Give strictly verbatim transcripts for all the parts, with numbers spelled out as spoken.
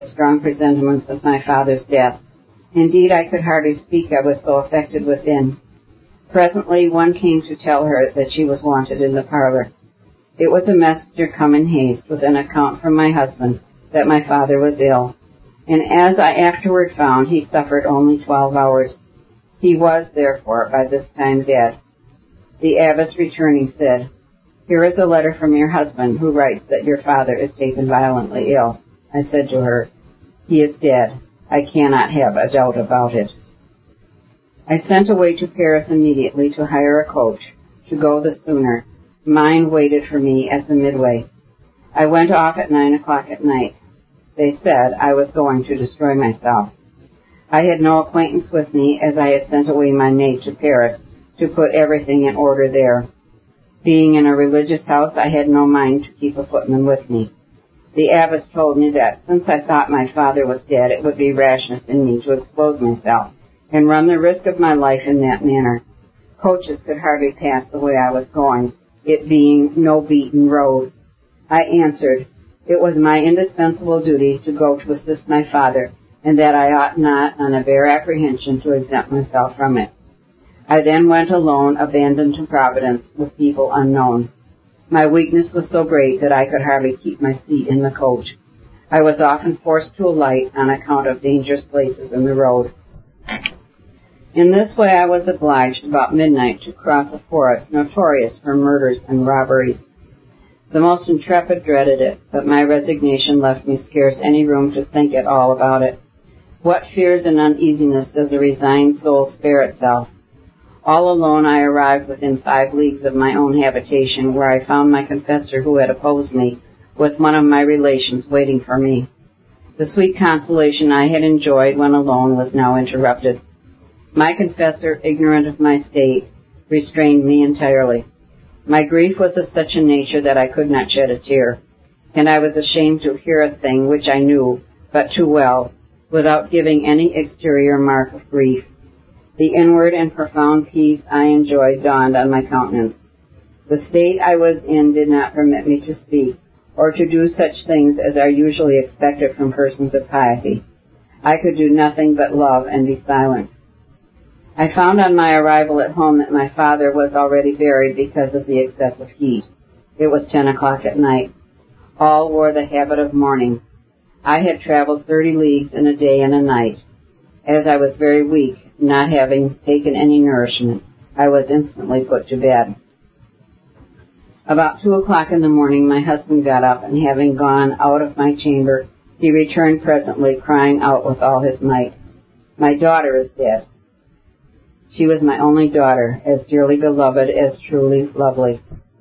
strong presentiments of my father's death. Indeed, I could hardly speak, I was so affected within. Presently one came to tell her that she was wanted in the parlor. It was a messenger come in haste with an account from my husband that my father was ill, and as I afterward found, he suffered only twelve hours. He was, therefore, by this time dead. The abbess returning said, "Here is a letter from your husband, who writes that your father is taken violently ill." I said to her, "He is dead. I cannot have a doubt about it." I sent away to Paris immediately to hire a coach, to go the sooner. Mine waited for me at the Midway. I went off at nine o'clock at night. They said I was going to destroy myself. I had no acquaintance with me, as I had sent away my maid to Paris to put everything in order there. Being in a religious house, I had no mind to keep a footman with me. The abbess told me that, since I thought my father was dead, it would be rashness in me to expose myself and run the risk of my life in that manner. Coaches could hardly pass the way I was going, it being no beaten road. I answered, it was my indispensable duty to go to assist my father, and that I ought not, on a bare apprehension, to exempt myself from it. I then went alone, abandoned to Providence, with people unknown. My weakness was so great that I could hardly keep my seat in the coach. I was often forced to alight on account of dangerous places in the road. In this way I was obliged about midnight to cross a forest notorious for murders and robberies. The most intrepid dreaded it, but my resignation left me scarce any room to think at all about it. What fears and uneasiness does a resigned soul spare itself? All alone I arrived within five leagues of my own habitation, where I found my confessor who had opposed me, with one of my relations waiting for me. The sweet consolation I had enjoyed when alone was now interrupted. My confessor, ignorant of my state, restrained me entirely. My grief was of such a nature that I could not shed a tear, and I was ashamed to hear a thing which I knew but too well, without giving any exterior mark of grief. The inward and profound peace I enjoyed dawned on my countenance. The state I was in did not permit me to speak, or to do such things as are usually expected from persons of piety. I could do nothing but love and be silent. I found on my arrival at home that my father was already buried because of the excessive heat. It was ten o'clock at night. All wore the habit of mourning. I had traveled thirty leagues in a day and a night. As I was very weak, not having taken any nourishment, I was instantly put to bed. About two o'clock in the morning my husband got up, and having gone out of my chamber, he returned presently, crying out with all his might, "My daughter is dead." She was my only daughter, as dearly beloved as truly lovely.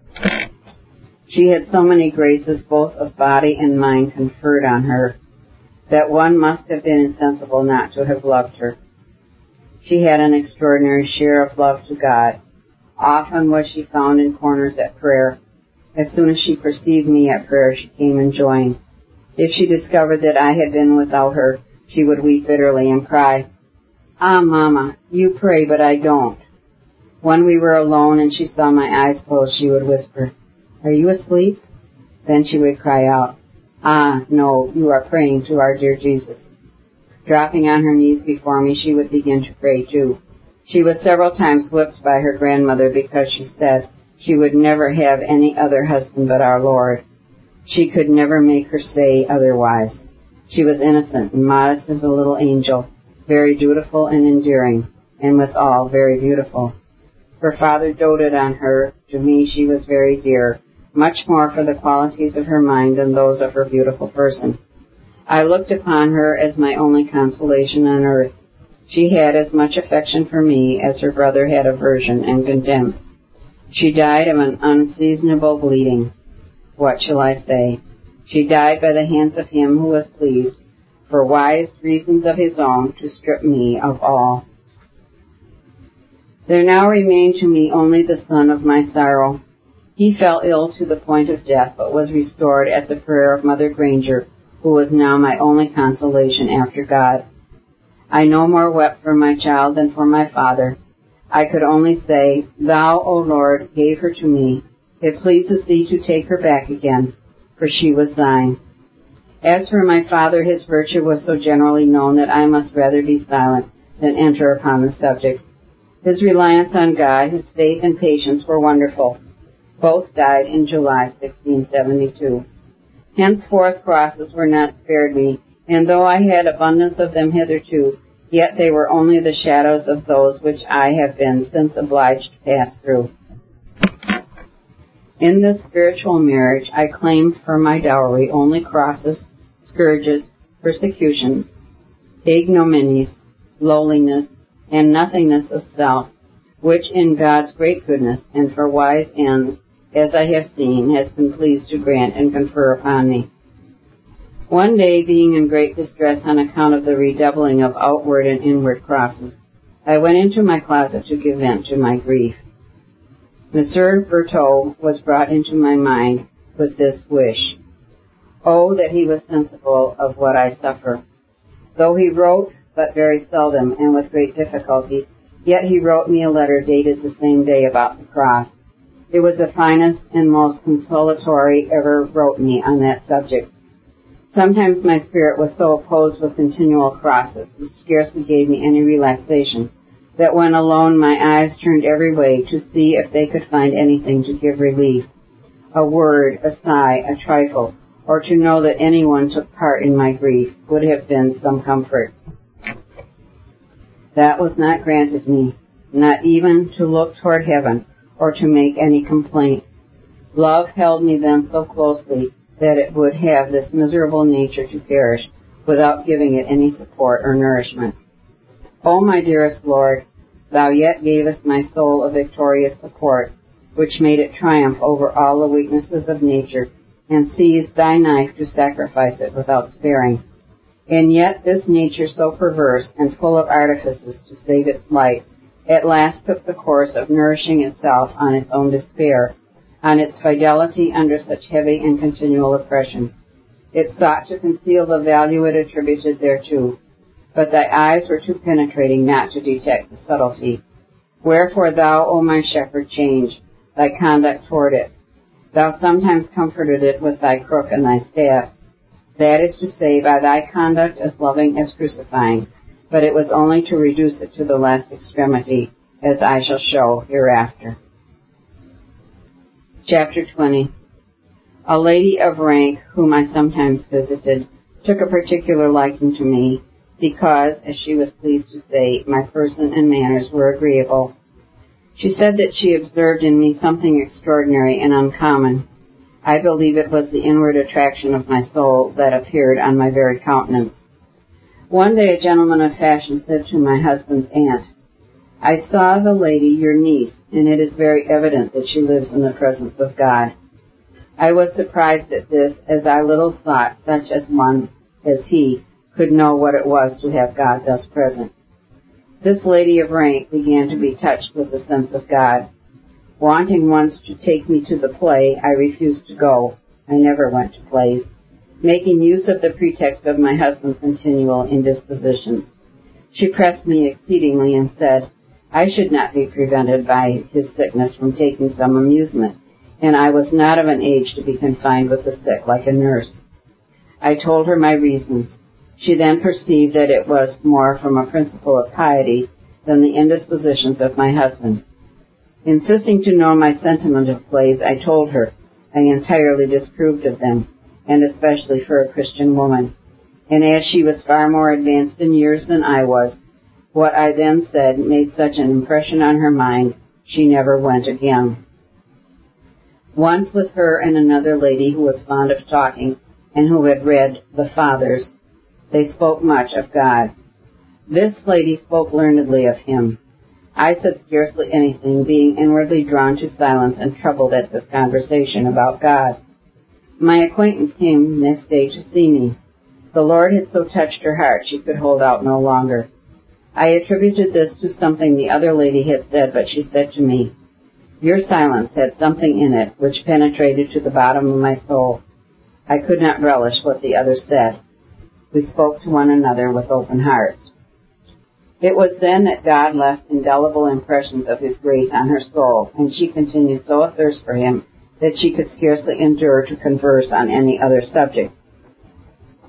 She had so many graces, both of body and mind, conferred on her, that one must have been insensible not to have loved her. She had an extraordinary share of love to God. Often was she found in corners at prayer. As soon as she perceived me at prayer, she came and joined. If she discovered that I had been without her, she would weep bitterly and cry, "Ah, Mama, you pray, but I don't." When we were alone and she saw my eyes closed, she would whisper, "Are you asleep?" Then she would cry out, "Ah, no, you are praying to our dear Jesus." Dropping on her knees before me, she would begin to pray too. She was several times whipped by her grandmother because she said she would never have any other husband but our Lord. She could never make her say otherwise. She was innocent and modest as a little angel, very dutiful and endearing, and withal very beautiful. Her father doted on her. To me she was very dear, much more for the qualities of her mind than those of her beautiful person. I looked upon her as my only consolation on earth. She had as much affection for me as her brother had aversion and contempt. She died of an unseasonable bleeding. What shall I say? She died by the hands of him who was pleased, for wise reasons of his own, to strip me of all. There now remained to me only the son of my sorrow. He fell ill to the point of death, but was restored at the prayer of Mother Granger, who was now my only consolation after God. I no more wept for my child than for my father. I could only say, Thou, O Lord, gave her to me. It pleases Thee to take her back again, for she was Thine. As for my father, his virtue was so generally known that I must rather be silent than enter upon the subject. His reliance on God, his faith and patience were wonderful. Both died in July sixteen seventy-two. Henceforth crosses were not spared me, and though I had abundance of them hitherto, yet they were only the shadows of those which I have been since obliged to pass through. In this spiritual marriage, I claimed for my dowry only crosses, scourges, persecutions, ignominies, lowliness, and nothingness of self, which in God's great goodness and for wise ends, as I have seen, has been pleased to grant and confer upon me. One day, being in great distress on account of the redoubling of outward and inward crosses, I went into my closet to give vent to my grief. Monsieur Berthaud was brought into my mind with this wish. Oh, that he was sensible of what I suffer. Though he wrote but very seldom and with great difficulty, yet he wrote me a letter dated the same day about the cross. It was the finest and most consolatory ever wrote me on that subject. Sometimes my spirit was so opposed with continual crosses, which scarcely gave me any relaxation, that when alone my eyes turned every way to see if they could find anything to give relief, a word, a sigh, a trifle, or to know that anyone took part in my grief would have been some comfort. That was not granted me, not even to look toward heaven or to make any complaint. Love held me then so closely that it would have this miserable nature to perish without giving it any support or nourishment. O my dearest Lord, Thou yet gavest my soul a victorious support, which made it triumph over all the weaknesses of nature, and seized Thy knife to sacrifice it without sparing. And yet this nature so perverse and full of artifices to save its life, at last took the course of nourishing itself on its own despair, on its fidelity under such heavy and continual oppression. It sought to conceal the value it attributed thereto, but Thy eyes were too penetrating not to detect the subtlety. Wherefore Thou, O my shepherd, change Thy conduct toward it. Thou sometimes comforted it with Thy crook and Thy staff. That is to say, by Thy conduct as loving as crucifying, but it was only to reduce it to the last extremity, as I shall show hereafter. Chapter twenty. A lady of rank, whom I sometimes visited, took a particular liking to me, because, as she was pleased to say, my person and manners were agreeable. She said that she observed in me something extraordinary and uncommon. I believe it was the inward attraction of my soul that appeared on my very countenance. One day a gentleman of fashion said to my husband's aunt, I saw the lady, your niece, and it is very evident that she lives in the presence of God. I was surprised at this, as I little thought such as one as he could know what it was to have God thus present. This lady of rank began to be touched with the sense of God. Wanting once to take me to the play, I refused to go. I never went to plays, making use of the pretext of my husband's continual indispositions. She pressed me exceedingly and said, I should not be prevented by his sickness from taking some amusement, and I was not of an age to be confined with the sick like a nurse. I told her my reasons. She then perceived that it was more from a principle of piety than the indispositions of my husband. Insisting to know my sentiment of plays, I told her I entirely disapproved of them, and especially for a Christian woman. And as she was far more advanced in years than I was, what I then said made such an impression on her mind, she never went again. Once with her and another lady who was fond of talking and who had read The Fathers, they spoke much of God. This lady spoke learnedly of him. I said scarcely anything, being inwardly drawn to silence and troubled at this conversation about God. My acquaintance came next day to see me. The Lord had so touched her heart she could hold out no longer. I attributed this to something the other lady had said, but she said to me, Your silence had something in it which penetrated to the bottom of my soul. I could not relish what the other said. We spoke to one another with open hearts. It was then that God left indelible impressions of His grace on her soul, and she continued so athirst for Him that she could scarcely endure to converse on any other subject.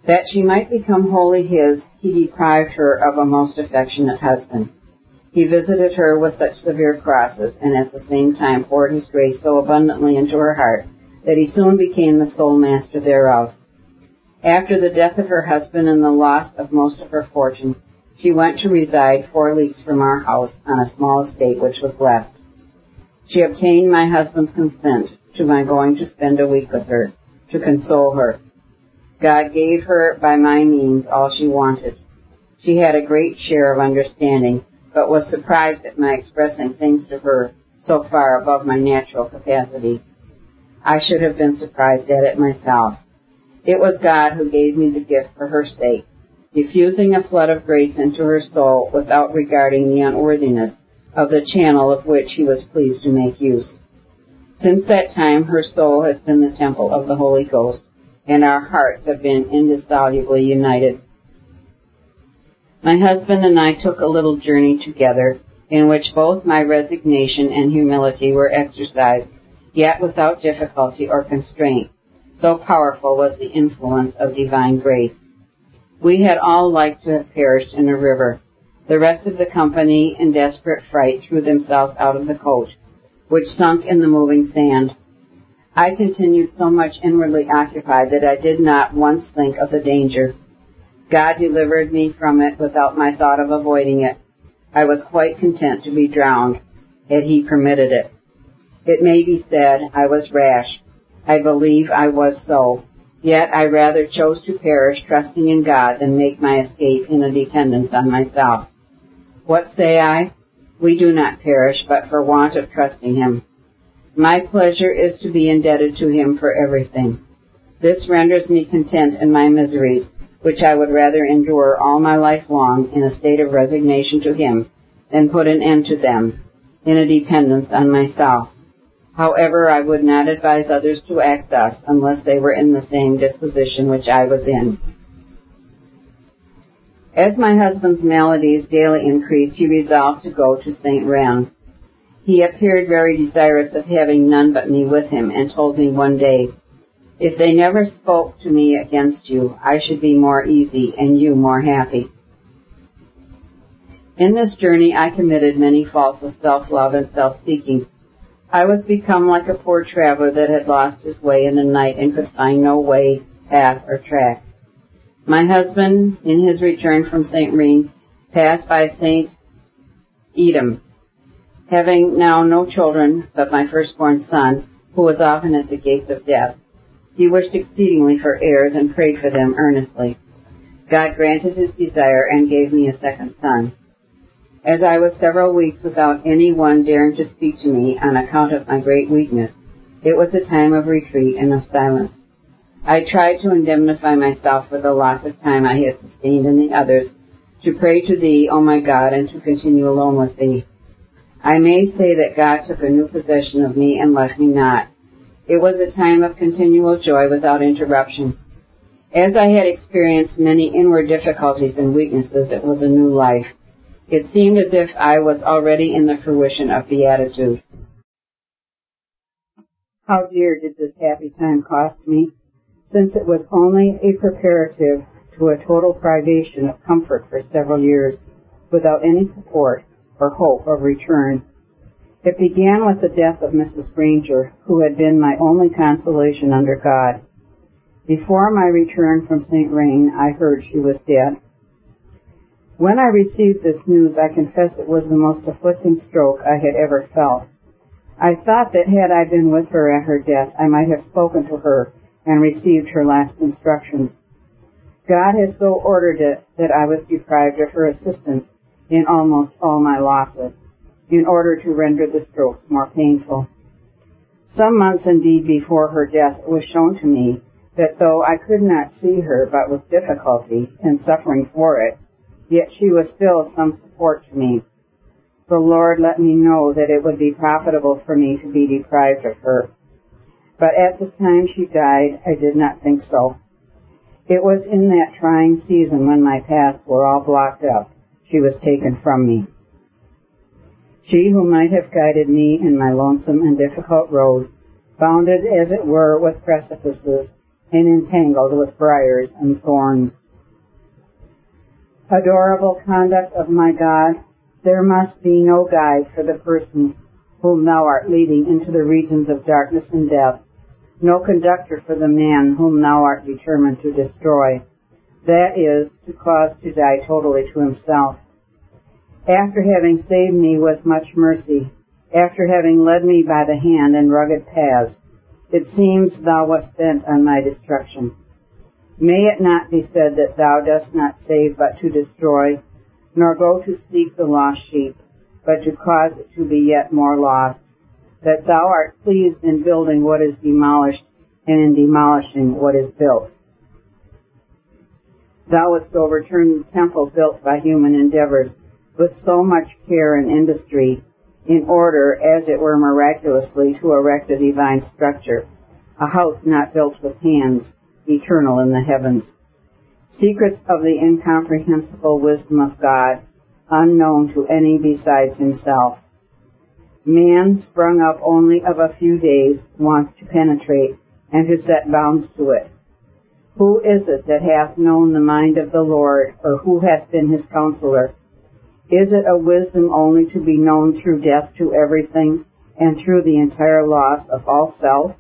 That she might become wholly his, he deprived her of a most affectionate husband. He visited her with such severe crosses, and at the same time poured his grace so abundantly into her heart, that he soon became the sole master thereof. After the death of her husband and the loss of most of her fortune, she went to reside four leagues from our house on a small estate which was left. She obtained my husband's consent to my going to spend a week with her, to console her. God gave her by my means all she wanted. She had a great share of understanding, but was surprised at my expressing things to her so far above my natural capacity. I should have been surprised at it myself. It was God who gave me the gift for her sake, diffusing a flood of grace into her soul without regarding the unworthiness of the channel of which he was pleased to make use. Since that time, her soul has been the temple of the Holy Ghost, and our hearts have been indissolubly united. My husband and I took a little journey together, in which both my resignation and humility were exercised, yet without difficulty or constraint. So powerful was the influence of divine grace. We had all liked to have perished in a river. The rest of the company, in desperate fright, threw themselves out of the coach, which sunk in the moving sand. I continued so much inwardly occupied that I did not once think of the danger. God delivered me from it without my thought of avoiding it. I was quite content to be drowned, had he permitted it. It may be said I was rash. I believe I was so. Yet I rather chose to perish trusting in God than make my escape in a dependence on myself. What say I? We do not perish, but for want of trusting him. My pleasure is to be indebted to him for everything. This renders me content in my miseries, which I would rather endure all my life long in a state of resignation to him than put an end to them in a dependence on myself. However, I would not advise others to act thus unless they were in the same disposition which I was in. As my husband's maladies daily increased, he resolved to go to Saint Ran. He appeared very desirous of having none but me with him, and told me one day, "If they never spoke to me against you, I should be more easy and you more happy." In this journey I committed many faults of self-love and self-seeking. I was become like a poor traveler that had lost his way in the night and could find no way, path, or track. My husband, in his return from Saint Rene, passed by Saint Edom. Having now no children but my firstborn son, who was often at the gates of death, he wished exceedingly for heirs and prayed for them earnestly. God granted his desire and gave me a second son. As I was several weeks without any one daring to speak to me on account of my great weakness, it was a time of retreat and of silence. I tried to indemnify myself for the loss of time I had sustained in the others, to pray to thee, O my God, and to continue alone with thee. I may say that God took a new possession of me and left me not. It was a time of continual joy without interruption. As I had experienced many inward difficulties and weaknesses, it was a new life. It seemed as if I was already in the fruition of beatitude. How dear did this happy time cost me, since it was only a preparative to a total privation of comfort for several years, without any support or hope of return. It began with the death of Missus Granger, who had been my only consolation under God. Before my return from Saint Rene, I heard she was dead. When I received this news, I confess it was the most afflicting stroke I had ever felt. I thought that had I been with her at her death, I might have spoken to her and received her last instructions. God has so ordered it that I was deprived of her assistance in almost all my losses, in order to render the strokes more painful. Some months indeed before her death, it was shown to me that though I could not see her but with difficulty and suffering for it, yet she was still some support to me. The Lord let me know that it would be profitable for me to be deprived of her. But at the time she died, I did not think so. It was in that trying season when my paths were all blocked up, she was taken from me. She who might have guided me in my lonesome and difficult road, bounded as it were with precipices, and entangled with briars and thorns. Adorable conduct of my God, there must be no guide for the person whom thou art leading into the regions of darkness and death, no conductor for the man whom thou art determined to destroy, that is, to cause to die totally to himself. After having saved me with much mercy, after having led me by the hand in rugged paths, it seems thou wast bent on my destruction. May it not be said that thou dost not save but to destroy, nor go to seek the lost sheep, but to cause it to be yet more lost, that thou art pleased in building what is demolished, and in demolishing what is built. Thou wouldst overturn the temple built by human endeavors with so much care and industry, in order, as it were miraculously, to erect a divine structure, a house not built with hands, eternal in the heavens. Secrets of the incomprehensible wisdom of God, unknown to any besides himself. Man, sprung up only of a few days, wants to penetrate and to set bounds to it. Who is it that hath known the mind of the Lord, or who hath been his counselor? Is it a wisdom only to be known through death to everything, and through the entire loss of all self?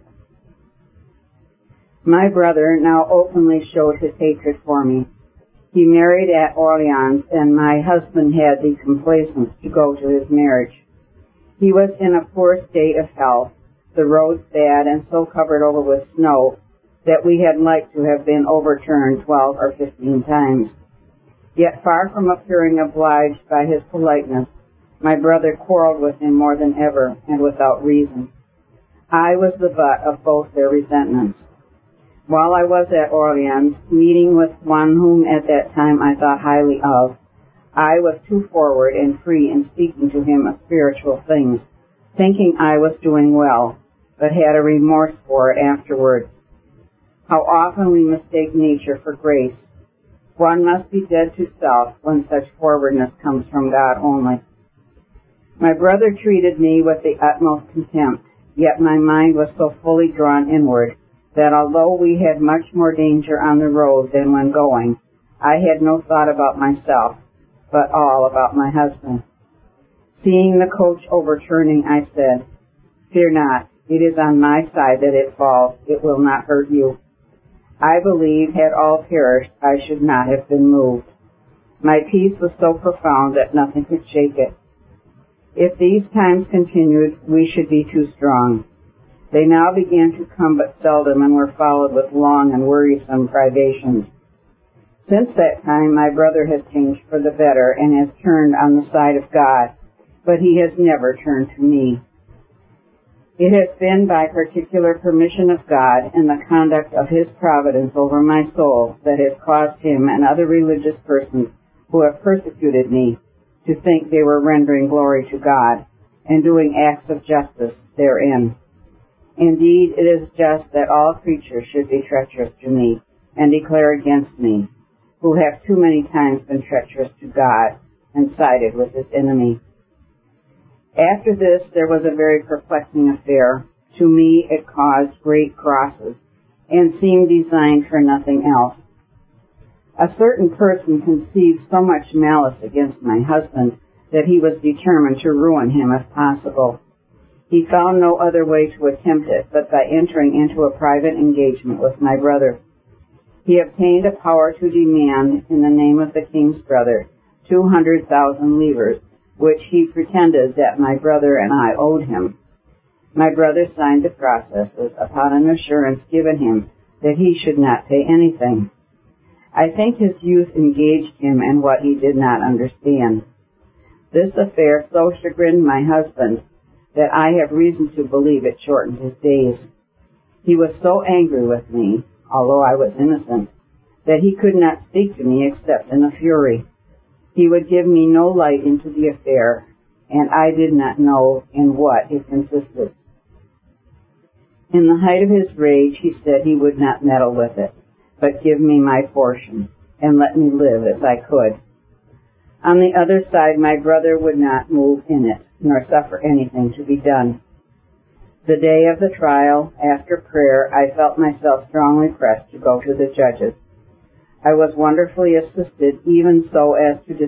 My brother now openly showed his hatred for me. He married at Orleans, and my husband had the complaisance to go to his marriage. He was in a poor state of health, the roads bad, and so covered over with snow that we had like to have been overturned twelve or fifteen times. Yet far from appearing obliged by his politeness, my brother quarreled with him more than ever, and without reason. I was the butt of both their resentments. While I was at Orleans, meeting with one whom at that time I thought highly of, I was too forward and free in speaking to him of spiritual things, thinking I was doing well, but had a remorse for it afterwards. How often we mistake nature for grace. One must be dead to self when such forwardness comes from God only. My brother treated me with the utmost contempt, yet my mind was so fully drawn inward that although we had much more danger on the road than when going, I had no thought about myself, but all about my husband. Seeing the coach overturning, I said, "Fear not, it is on my side that it falls, it will not hurt you." I believe, had all perished, I should not have been moved. My peace was so profound that nothing could shake it. If these times continued, we should be too strong. They now began to come but seldom, and were followed with long and wearisome privations. Since that time, my brother has changed for the better, and has turned on the side of God, but he has never turned to me. It has been by particular permission of God and the conduct of his providence over my soul that has caused him and other religious persons who have persecuted me to think they were rendering glory to God and doing acts of justice therein. Indeed, it is just that all creatures should be treacherous to me and declare against me, who have too many times been treacherous to God and sided with his enemy. After this, there was a very perplexing affair. To me, it caused great crosses, and seemed designed for nothing else. A certain person conceived so much malice against my husband that he was determined to ruin him if possible. He found no other way to attempt it but by entering into a private engagement with my brother. He obtained a power to demand, in the name of the king's brother, two hundred thousand livres, which he pretended that my brother and I owed him. My brother signed the processes upon an assurance given him that he should not pay anything. I think his youth engaged him in what he did not understand. This affair so chagrined my husband that I have reason to believe it shortened his days. He was so angry with me, although I was innocent, that he could not speak to me except in a fury. He would give me no light into the affair, and I did not know in what it consisted. In the height of his rage, he said he would not meddle with it, but give me my portion, and let me live as I could. On the other side, my brother would not move in it, nor suffer anything to be done. The day of the trial, after prayer, I felt myself strongly pressed to go to the judges. I was wonderfully assisted, even so as to